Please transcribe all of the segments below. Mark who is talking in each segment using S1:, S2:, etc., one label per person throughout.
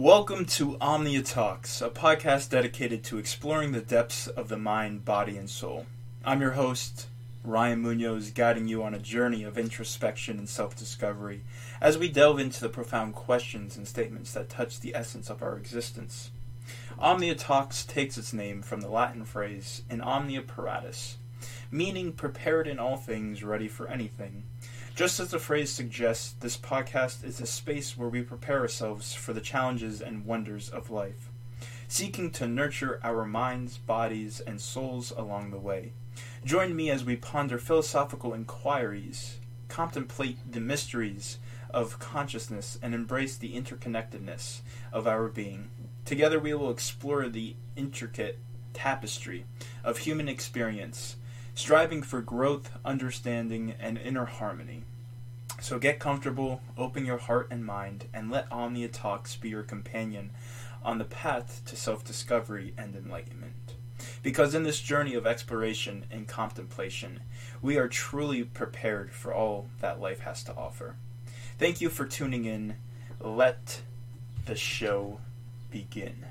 S1: Welcome to Omnia Talks, a podcast dedicated to exploring the depths of the mind, body, and soul. I'm your host, Ryan Munoz, guiding you on a journey of introspection and self-discovery as we delve into the profound questions and statements that touch the essence of our existence. Omnia Talks takes its name from the Latin phrase in omnia paratus, meaning prepared in all things, ready for anything. Just as the phrase suggests, this podcast is a space where we prepare ourselves for the challenges and wonders of life, seeking to nurture our minds, bodies, and souls along the way. Join me as we ponder philosophical inquiries, contemplate the mysteries of consciousness, and embrace the interconnectedness of our being. Together we will explore the intricate tapestry of human experience, striving for growth, understanding, and inner harmony. So get comfortable, open your heart and mind, and let Omnia Talks be your companion on the path to self-discovery and enlightenment. Because in this journey of exploration and contemplation, we are truly prepared for all that life has to offer. Thank you for tuning in. Let the show begin.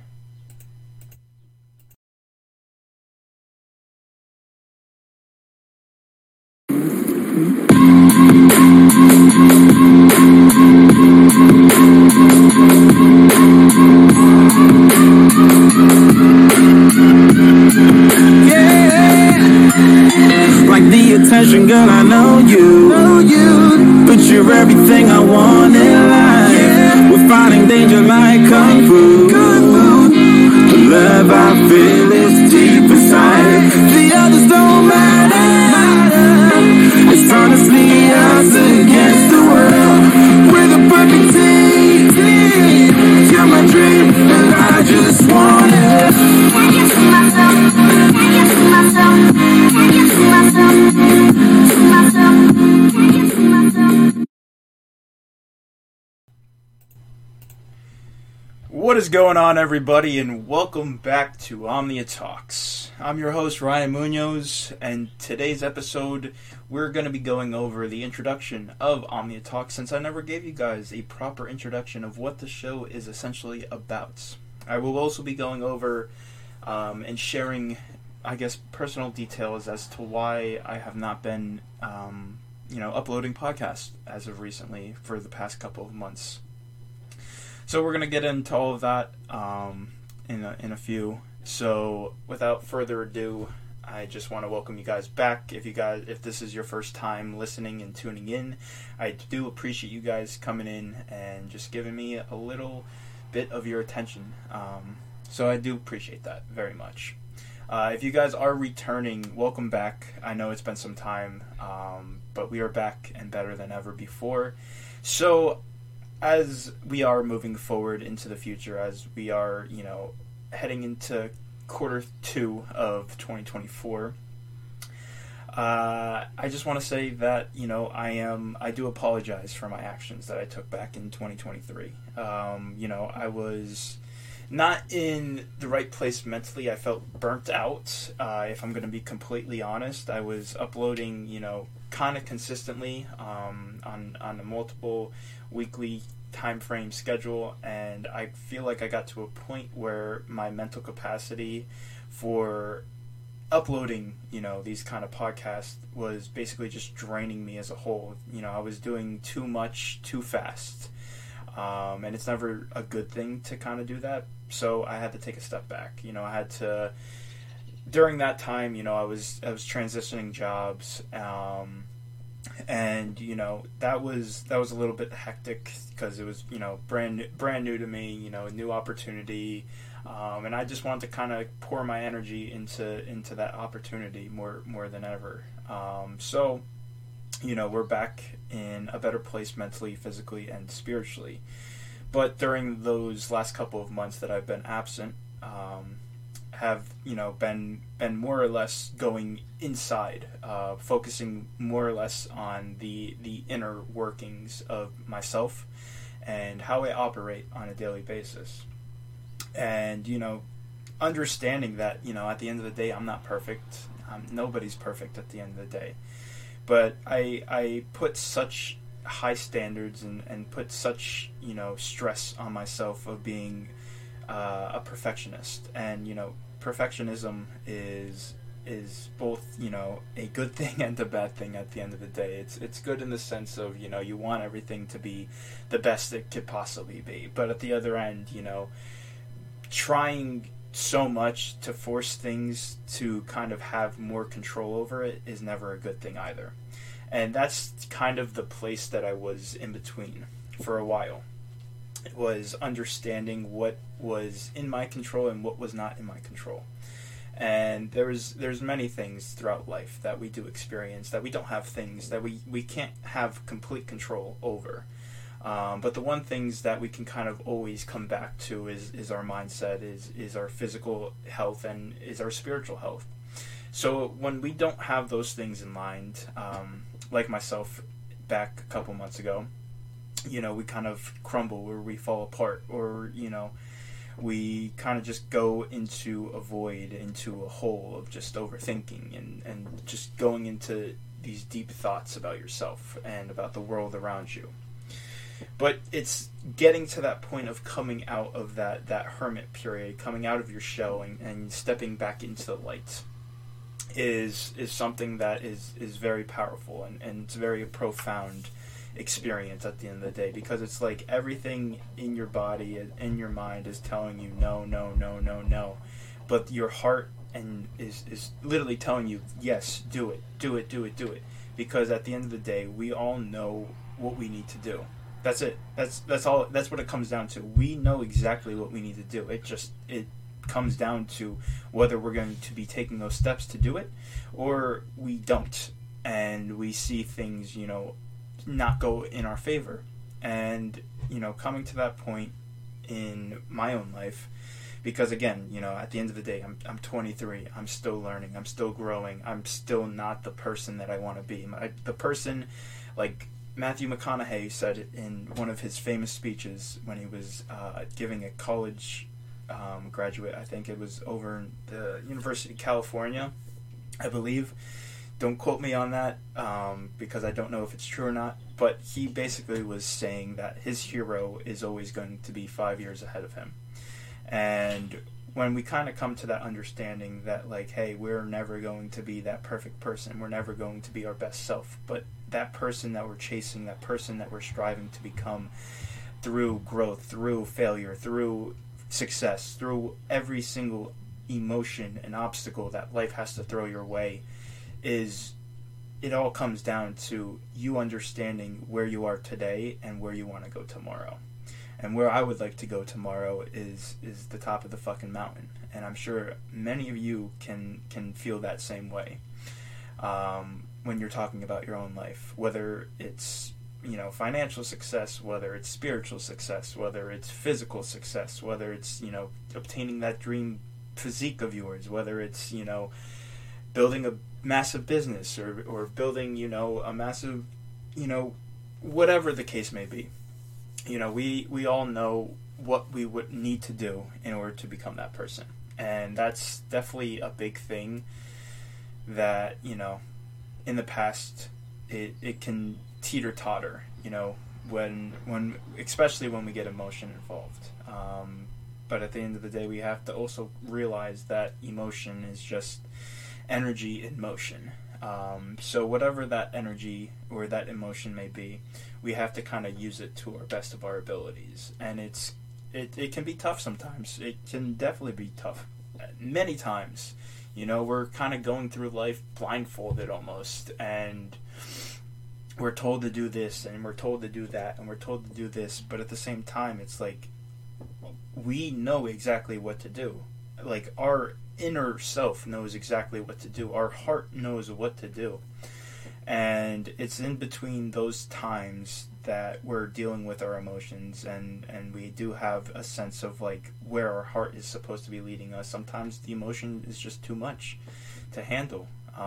S2: Like the attention, girl, I know you. But you're everything I want in life. We're fighting danger like kung fu. The love I feel is deep inside. The others don't matter. It's honestly us against the world. We're the perfect team. You're my dream, and I just want it. Can you see myself? Can you see myself? Can you see myself? See myself? Can you see myself?
S1: What is going on, everybody, and welcome back to Omnia Talks. I'm your host, Ryan Munoz, and today's episode, we're going to be going over the introduction of Omnia Talks, since I never gave you guys a proper introduction of what the show is essentially about. I will also be going over and sharing, I guess, personal details as to why I have not been, uploading podcasts as of recently for the past couple of months. So we're going to get into all of that in a few. So without further ado, I just want to welcome you guys back. If this is your first time listening and tuning in, I do appreciate you guys coming in and just giving me a little bit of your attention. So I do appreciate that very much. If you guys are returning, welcome back. I know it's been some time, but we are back and better than ever before. So as we are moving forward into the future, as we are, heading into quarter 2 of 2024, I just want to say that, I do apologize for my actions that I took back in 2023. I was not in the right place mentally. I felt burnt out. If I'm going to be completely honest, I was uploading, kind of consistently on a multiple weekly time frame schedule, and I feel like I got to a point where my mental capacity for uploading, these kind of podcasts was basically just draining me as a whole. I was doing too much too fast, and it's never a good thing to kind of do that. So I had to take a step back. I had to, during that time, I was transitioning jobs, and that was a little bit hectic because it was brand new to me, a new opportunity, and I just wanted to kind of pour my energy into that opportunity more than ever. So we're back in a better place mentally, physically, and spiritually. But during those last couple of months that I've been absent, have been more or less going inside, focusing more or less on the inner workings of myself and how I operate on a daily basis, and understanding that at the end of the day, I'm not perfect. Nobody's perfect at the end of the day, but I put such high standards and put such, stress on myself of being a perfectionist. And, perfectionism is both, a good thing and a bad thing at the end of the day. It's good in the sense of, you want everything to be the best it could possibly be. But at the other end, trying so much to force things to kind of have more control over it is never a good thing either. And that's kind of the place that I was in between for a while. It was understanding what was in my control and what was not in my control. And there's many things throughout life that we do experience, that we don't have things that we can't have complete control over. But the one things that we can kind of always come back to is our mindset, is our physical health, and is our spiritual health. So when we don't have those things in mind, like myself back a couple months ago, we kind of crumble, or we fall apart, or, we kind of just go into a void, into a hole of just overthinking and just going into these deep thoughts about yourself and about the world around you. But it's getting to that point of coming out of that hermit period, coming out of your shell and stepping back into the light is something that is very powerful, and it's very profound experience at the end of the day, because it's like everything in your body and in your mind is telling you no, no, no, no, no, but your heart is literally telling you yes, do it, because at the end of the day we all know what we need to do. That's it. That's all. That's what it comes down to. We know exactly what we need to do. It comes down to whether we're going to be taking those steps to do it or we don't, and we see things not go in our favor. And coming to that point in my own life, because again, at the end of the day, I'm 23. I'm still learning. I'm still growing. I'm still not the person that I want to be. The person, like Matthew McConaughey said it in one of his famous speeches when he was giving a college graduate, I think it was over in the University of California, I believe. Don't quote me on that, because I don't know if it's true or not, but he basically was saying that his hero is always going to be 5 years ahead of him. And when we kind of come to that understanding that, like, hey, we're never going to be that perfect person, we're never going to be our best self, but that person that we're chasing, that person that we're striving to become through growth, through failure, through success, through every single emotion and obstacle that life has to throw your way, it all comes down to you understanding where you are today and where you want to go tomorrow. And where I would like to go tomorrow is the top of the fucking mountain. And I'm sure many of you can feel that same way when you're talking about your own life, whether it's financial success, whether it's spiritual success, whether it's physical success, whether it's obtaining that dream physique of yours, whether it's building a massive business or building a massive whatever the case may be. We all know what we would need to do in order to become that person, and that's definitely a big thing that in the past it can teeter-totter, when especially when we get emotion involved. But at the end of the day, we have to also realize that emotion is just energy in motion. So whatever that energy or that emotion may be, we have to kind of use it to our best of our abilities. And it can be tough sometimes. It can definitely be tough. Many times, we're kind of going through life blindfolded almost, and we're told to do this, and we're told to do that, and we're told to do this, but at the same time, it's like we know exactly what to do. Like, our inner self knows exactly what to do. Our heart knows what to do. And it's in between those times that we're dealing with our emotions, and we do have a sense of like where our heart is supposed to be leading us. Sometimes the emotion is just too much to handle.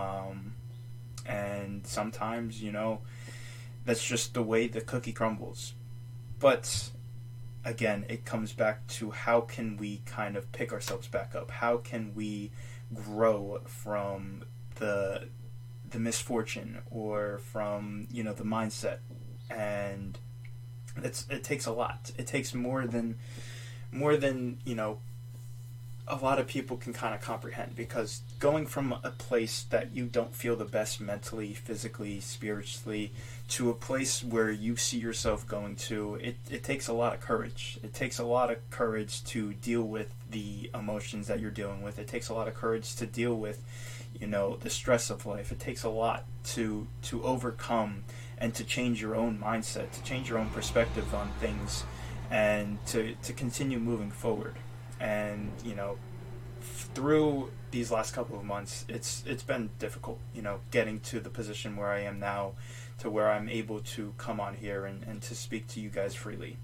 S1: And sometimes, that's just the way the cookie crumbles. But again, it comes back to how can we kind of pick ourselves back up? How can we grow from the misfortune or from, the mindset? and it takes a lot. It takes more than a lot of people can kind of comprehend, because going from a place that you don't feel the best mentally, physically, spiritually, to a place where you see yourself going to, it takes a lot of courage. It takes a lot of courage to deal with the emotions that you're dealing with. It takes a lot of courage to deal with, the stress of life. It takes a lot to overcome and to change your own mindset, to change your own perspective on things, and to continue moving forward. And through these last couple of months, it's been difficult, getting to the position where I am now, to where I'm able to come on here and to speak to you guys freely.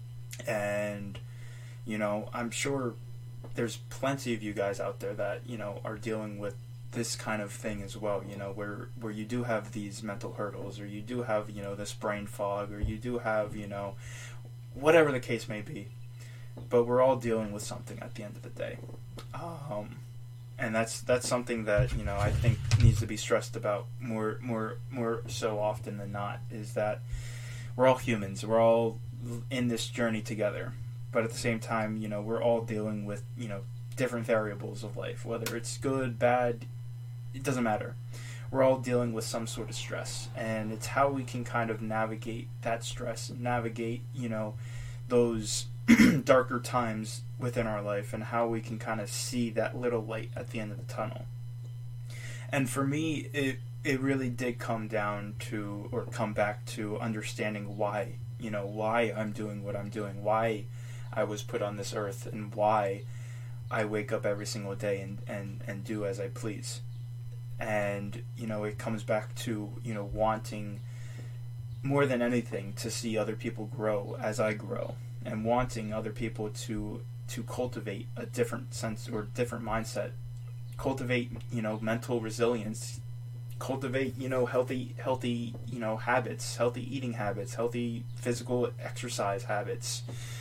S1: And I'm sure there's plenty of you guys out there that are dealing with this kind of thing as well, where you do have these mental hurdles, or you do have this brain fog, or you do have whatever the case may be. But we're all dealing with something at the end of the day, and that's something that I think needs to be stressed about more so often than not, is that we're all humans. We're all in this journey together, but at the same time, we're all dealing with different variables of life, whether it's good, bad, it doesn't matter. We're all dealing with some sort of stress, and it's how we can kind of navigate that stress and navigate those darker times within our life, and how we can kind of see that little light at the end of the tunnel. And for me, it really did come back to understanding why I'm doing what I'm doing, why I was put on this earth, and why I wake up every single day and do as I please. And it comes back to wanting more than anything to see other people grow as I grow, and wanting other people to cultivate a different sense or different mindset, cultivate mental resilience, cultivate healthy habits, healthy eating habits, healthy physical exercise habits.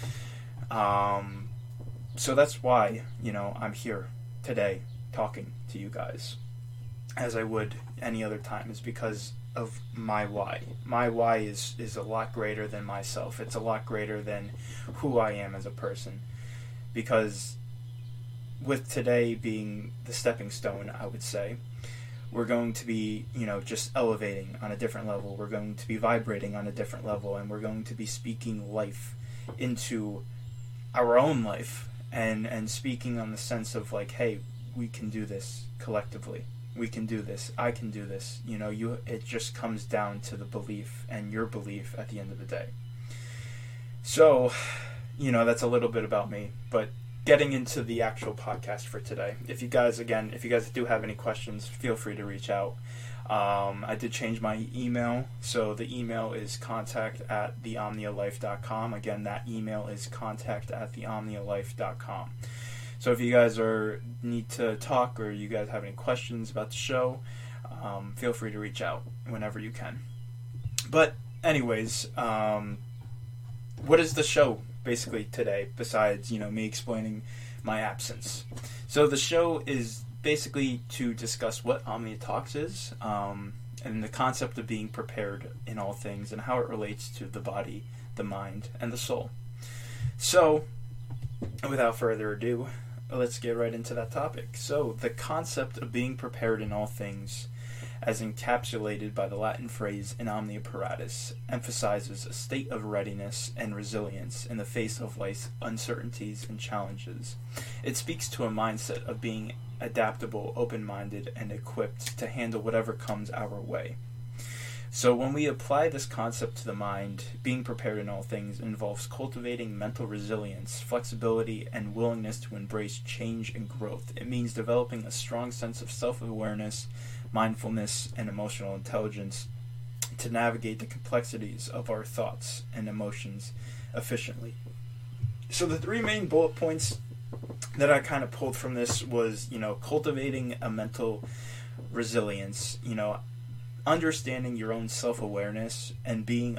S1: So that's why I'm here today talking to you guys, as I would any other time, is because of my why. My why is a lot greater than myself. It's a lot greater than who I am as a person. Because with today being the stepping stone, I would say, we're going to be, just elevating on a different level. We're going to be vibrating on a different level, and we're going to be speaking life into our own life, and speaking on the sense of hey, we can do this collectively. We can do this. I can do this. It just comes down to the belief and your belief at the end of the day. So, that's a little bit about me. But getting into the actual podcast for today, if you guys do have any questions, feel free to reach out. I did change my email, so the email is contact@theomnialife.com. Again, that email is contact@theomnialife.com. So if you guys need to talk, or you guys have any questions about the show, feel free to reach out whenever you can. But anyways, what is the show basically today, besides me explaining my absence? So the show is basically to discuss what Omnia Talks is, and the concept of being prepared in all things, and how it relates to the body, the mind, and the soul. So without further ado, let's get right into that topic. So, the concept of being prepared in all things, as encapsulated by the Latin phrase in omnia paratus, emphasizes a state of readiness and resilience in the face of life's uncertainties and challenges. It speaks to a mindset of being adaptable, open-minded, and equipped to handle whatever comes our way. So when we apply this concept to the mind, being prepared in all things involves cultivating mental resilience, flexibility, and willingness to embrace change and growth. It means developing a strong sense of self-awareness, mindfulness, and emotional intelligence to navigate the complexities of our thoughts and emotions efficiently. So the three main bullet points that I kind of pulled from this was, cultivating a mental resilience, understanding your own self-awareness, and being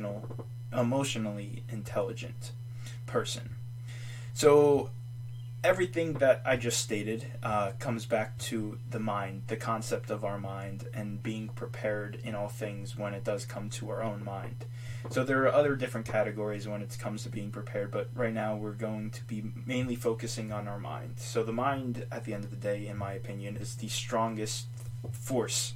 S1: emotionally intelligent person. So everything that I just stated comes back to the mind, the concept of our mind, and being prepared in all things when it does come to our own mind. So there are other different categories when it comes to being prepared, but right now we're going to be mainly focusing on our mind. So the mind, at the end of the day, in my opinion, is the strongest force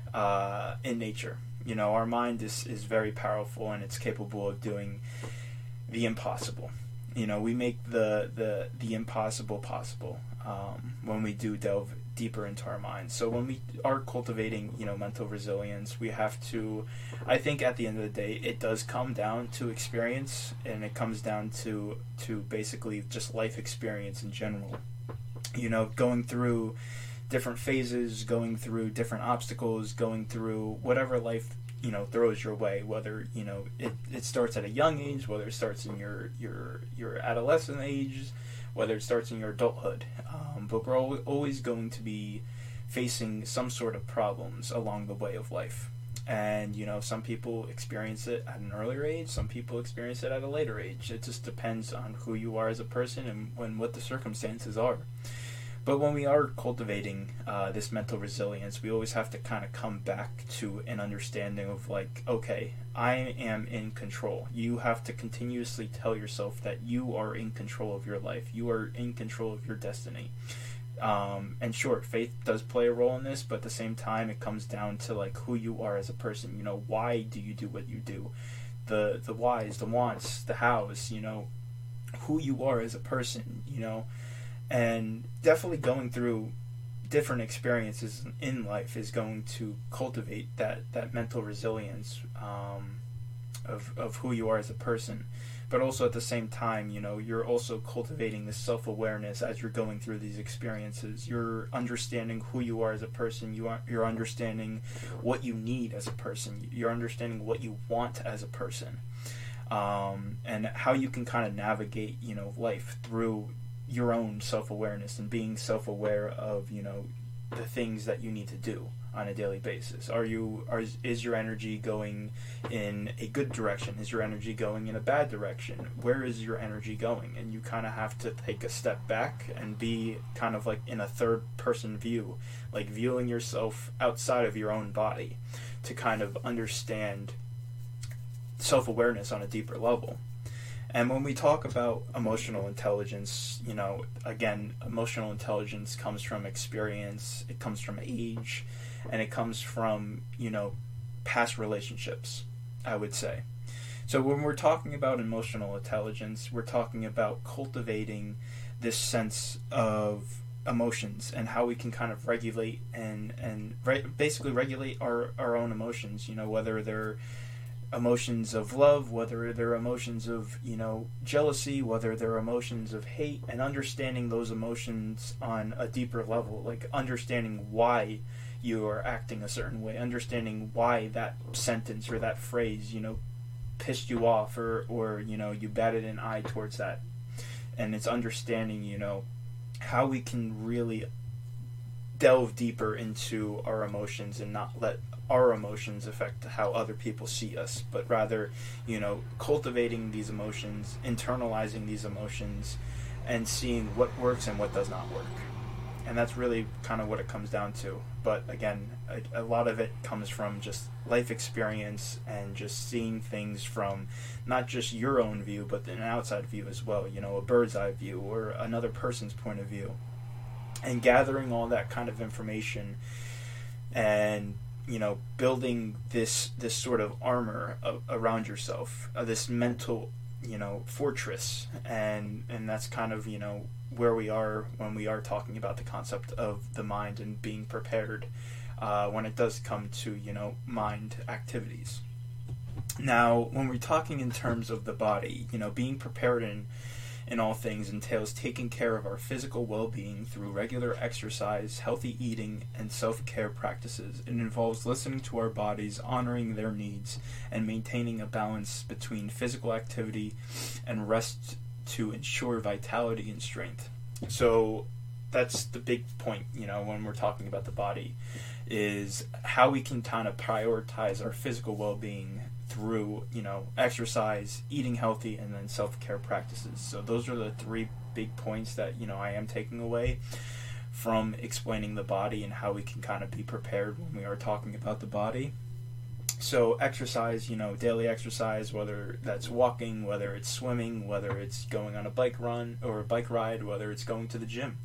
S1: in nature. You know, our mind is very powerful, and it's capable of doing the impossible. You know, we make the impossible possible when we do delve deeper into our minds. So when we are cultivating, you know, mental resilience, we have to, I think at the end of the day, it does come down to experience, and it comes down to basically just life experience in general. You know, going through different phases, going through different obstacles, going through whatever life, you know, throws your way, whether, you know, it starts at a young age, whether it starts in your adolescent age, whether it starts in your adulthood. But we're always going to be facing some sort of problems along the way of life. And, you know, some people experience it at an earlier age, some people experience it at a later age. It just depends on who you are as a person and what the circumstances are. But when we are cultivating this mental resilience, we always have to kind of come back to an understanding of, like, okay, I am in control. You have to continuously tell yourself that you are in control of your life. You are in control of your destiny. And sure, faith does play a role in this, but at the same time, it comes down to, like, who you are as a person. You know, why do you do what you do? The whys, the wants, the hows, you know, who you are as a person, you know. And definitely going through different experiences in life is going to cultivate that mental resilience of who you are as a person. But also at the same time, you know, you're also cultivating this self-awareness as you're going through these experiences. You're understanding who you are as a person. You're understanding what you need as a person. You're understanding what you want as a person. And how you can kind of navigate, you know, life through your own self-awareness and being self-aware of, you know, the things that you need to do on a daily basis. Is your energy going in a good direction? Is your energy going in a bad direction? Where is your energy going? And you kind of have to take a step back and be kind of like in a third person view, like viewing yourself outside of your own body to kind of understand self-awareness on a deeper level. And when we talk about emotional intelligence, you know, again, emotional intelligence comes from experience, it comes from age, and it comes from, you know, past relationships, I would say. So when we're talking about emotional intelligence, we're talking about cultivating this sense of emotions and how we can kind of regulate and basically regulate our own emotions, you know, whether they're emotions of love, whether they're emotions of, you know, jealousy, whether they're emotions of hate, and understanding those emotions on a deeper level, like understanding why you are acting a certain way, understanding why that sentence or that phrase, you know, pissed you off or you know, you batted an eye towards that. And it's understanding, you know, how we can really delve deeper into our emotions and not let our emotions affect how other people see us, but rather, you know, cultivating these emotions, internalizing these emotions, and seeing what works and what does not work. And that's really kind of what it comes down to. But again, a lot of it comes from just life experience and just seeing things from not just your own view, but an outside view as well, you know, a bird's eye view or another person's point of view. And gathering all that kind of information and, you know, building this sort of armor around yourself, this mental, you know, fortress, and that's kind of, you know, where we are when we are talking about the concept of the mind and being prepared when it does come to, you know, mind activities. Now, when we're talking in terms of the body, you know, being prepared in all things entails taking care of our physical well-being through regular exercise, healthy eating, and self-care practices. It involves listening to our bodies, honoring their needs, and maintaining a balance between physical activity and rest to ensure vitality and strength. So that's the big point, you know, when we're talking about the body, is how we can kind of prioritize our physical well-being through, you know, exercise, eating healthy, and then self-care practices. So those are the three big points that, you know, I am taking away from explaining the body and how we can kind of be prepared when we are talking about the body. So exercise, daily exercise, whether that's walking, whether it's swimming, whether it's going on a bike run or a bike ride, whether it's going to the gym,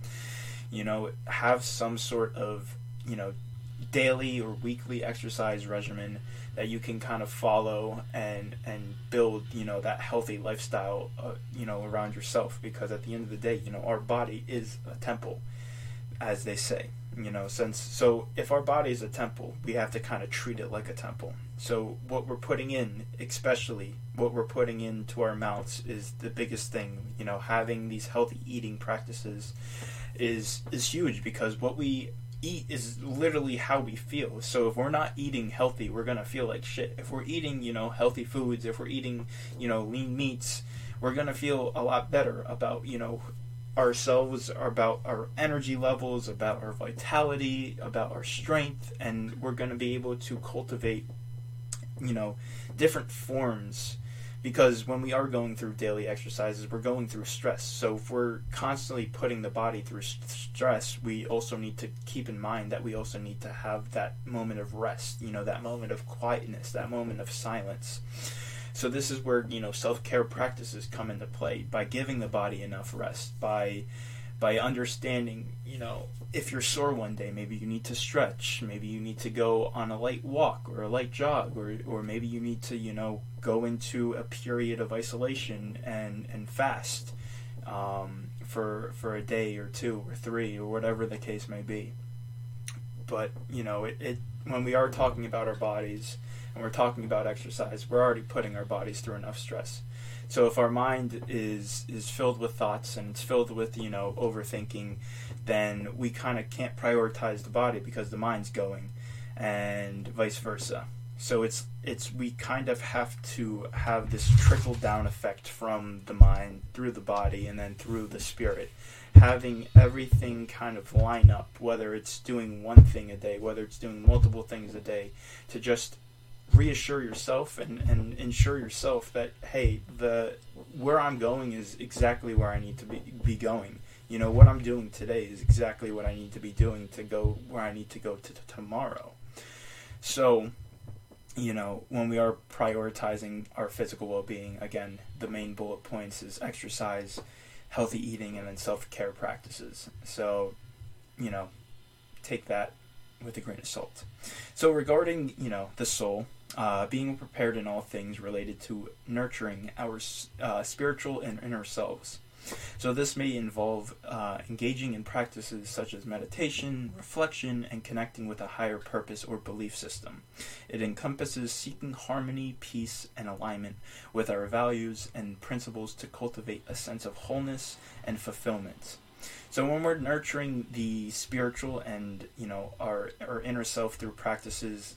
S1: have some sort of, daily or weekly exercise regimen that you can kind of follow and build, that healthy lifestyle, around yourself. Because at the end of the day, our body is a temple, as they say. So if our body is a temple, we have to kind of treat it like a temple. So what we're putting in, especially what we're putting into our mouths, is the biggest thing. Having these healthy eating practices is huge, because what we eat is literally how we feel. So if we're not eating healthy, we're gonna feel like shit. If we're eating, healthy foods, if we're eating, lean meats, we're gonna feel a lot better about, ourselves, about our energy levels, about our vitality, about our strength, and we're going to be able to cultivate, different forms. Because when we are going through daily exercises, we're going through stress. So if we're constantly putting the body through stress, we also need to keep in mind that we also need to have that moment of rest, that moment of quietness, that moment of silence. So this is where, self-care practices come into play, by giving the body enough rest, by understanding, if you're sore one day, maybe you need to stretch, maybe you need to go on a light walk or a light jog, or maybe you need to, go into a period of isolation and fast for a day or two or three or whatever the case may be. But, when we are talking about our bodies, and we're talking about exercise, we're already putting our bodies through enough stress. So if our mind is filled with thoughts and it's filled with, overthinking, then we kind of can't prioritize the body because the mind's going, and vice versa. So we kind of have to have this trickle down effect from the mind through the body and then through the spirit, having everything kind of line up, whether it's doing one thing a day, whether it's doing multiple things a day, to just reassure yourself and ensure yourself that, hey, where I'm going is exactly where I need to be going. What I'm doing today is exactly what I need to be doing to go where I need to go to tomorrow. So, when we are prioritizing our physical well-being, again, the main bullet points is exercise, healthy eating, and then self-care practices. So, take that with a grain of salt. So regarding, the soul, being prepared in all things related to nurturing our spiritual and inner selves. So this may involve engaging in practices such as meditation, reflection, and connecting with a higher purpose or belief system. It encompasses seeking harmony, peace, and alignment with our values and principles to cultivate a sense of wholeness and fulfillment. So when we're nurturing the spiritual and, our inner self through practices,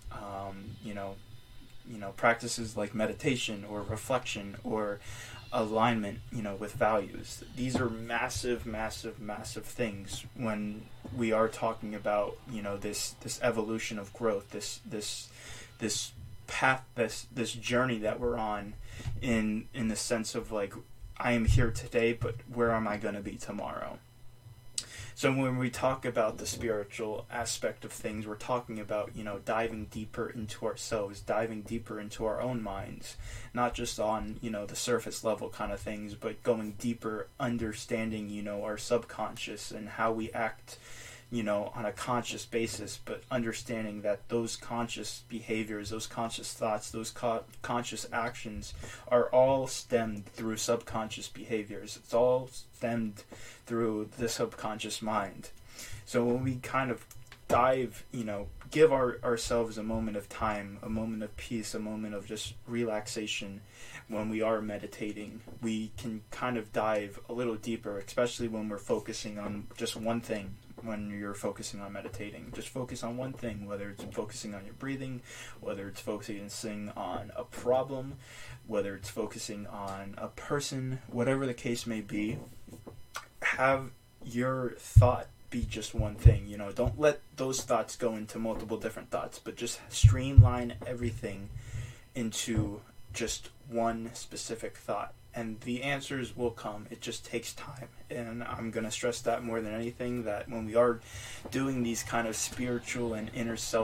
S1: practices like meditation or reflection or alignment, with values. These are massive, massive, massive things when we are talking about, this evolution of growth, this path, this journey that we're on, in the sense of like, I am here today, but where am I going to be tomorrow? So when we talk about the spiritual aspect of things, we're talking about, diving deeper into ourselves, diving deeper into our own minds, not just on, the surface level kind of things, but going deeper, understanding, our subconscious and how we act, on a conscious basis, but understanding that those conscious behaviors, those conscious thoughts, those conscious actions are all stemmed through subconscious behaviors. It's all stemmed through the subconscious mind. So when we kind of dive, give ourselves a moment of time, a moment of peace, a moment of just relaxation when we are meditating, we can kind of dive a little deeper, especially when we're focusing on just one thing. When you're focusing on meditating, just focus on one thing, whether it's focusing on your breathing, whether it's focusing on a problem, whether it's focusing on a person, whatever the case may be. Have your thought be just one thing. Don't let those thoughts go into multiple different thoughts, but just streamline everything into just one specific thought. And the answers will come. It just takes time. And I'm going to stress that more than anything, that when we are doing these kind of spiritual and inner self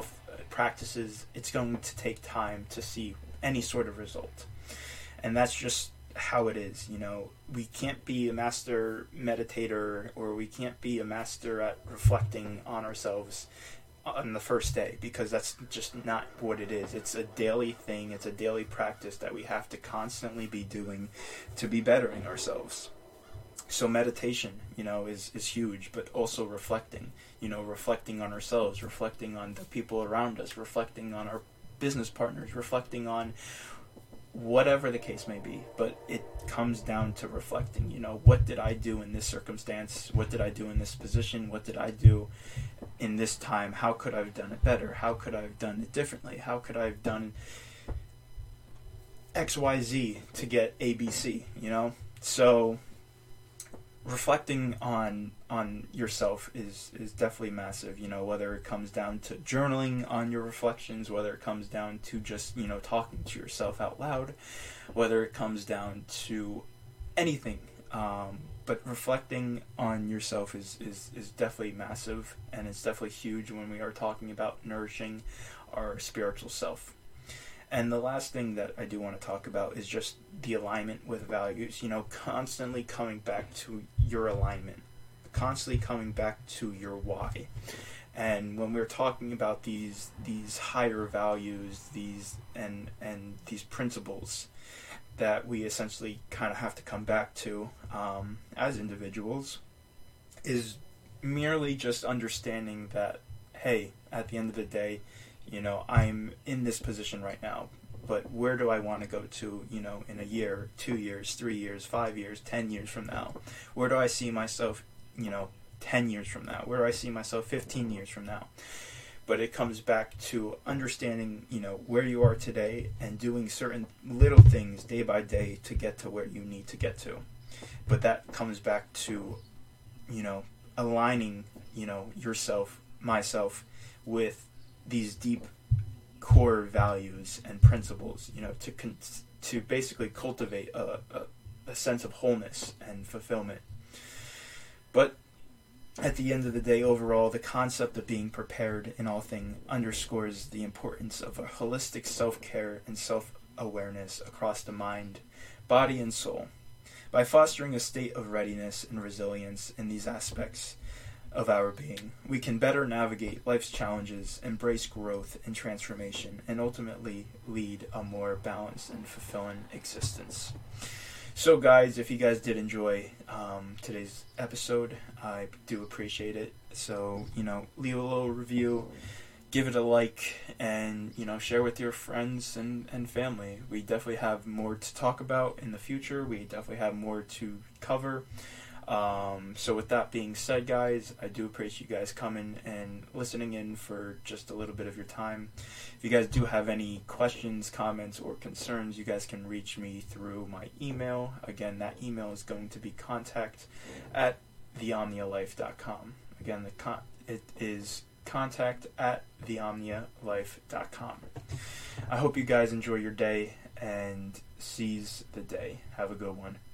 S1: practices, it's going to take time to see any sort of result. And that's just how it is. We can't be a master meditator, or we can't be a master at reflecting on ourselves on the first day, because that's just not what it is. It's a daily thing. It's a daily practice that we have to constantly be doing to be bettering ourselves. So meditation, is huge, but also reflecting, reflecting on ourselves, reflecting on the people around us, reflecting on our business partners, reflecting on whatever the case may be. But it comes down to reflecting, what did I do in this circumstance? What did I do in this position? What did I do in this time? How could I have done it better? How could I have done it differently? How could I have done XYZ to get ABC, So reflecting on yourself is definitely massive, whether it comes down to journaling on your reflections, whether it comes down to just, talking to yourself out loud, whether it comes down to anything. But reflecting on yourself is definitely massive, and it's definitely huge when we are talking about nourishing our spiritual self. And the last thing that I do want to talk about is just the alignment with values. Constantly coming back to your alignment, constantly coming back to your why. And when we're talking about these higher values, these principles that we essentially kind of have to come back to as individuals, is merely just understanding that, hey, at the end of the day, I'm in this position right now, but where do I want to go to, in a year, 2 years, 3 years, 5 years, 10 years from now? Where do I see myself, 10 years from now? Where do I see myself 15 years from now? But it comes back to understanding, where you are today and doing certain little things day by day to get to where you need to get to. But that comes back to, aligning, yourself, myself, with these deep core values and principles, to basically cultivate a sense of wholeness and fulfillment. But at the end of the day, overall, the concept of being prepared in all things underscores the importance of a holistic self-care and self-awareness across the mind, body, and soul. By fostering a state of readiness and resilience in these aspects of our being, we can better navigate life's challenges, embrace growth and transformation, and ultimately lead a more balanced and fulfilling existence. So guys, if you guys did enjoy today's episode, I do appreciate it. So, leave a little review, give it a like, and, share with your friends and family. We definitely have more to talk about in the future. We definitely have more to cover. So with that being said, guys, I do appreciate you guys coming and listening in for just a little bit of your time. If you guys do have any questions, comments, or concerns, you guys can reach me through my email. Again, that email is going to be contact@theomnialife.com. Again, it is contact@theomnialife.com. I hope you guys enjoy your day and seize the day. Have a good one.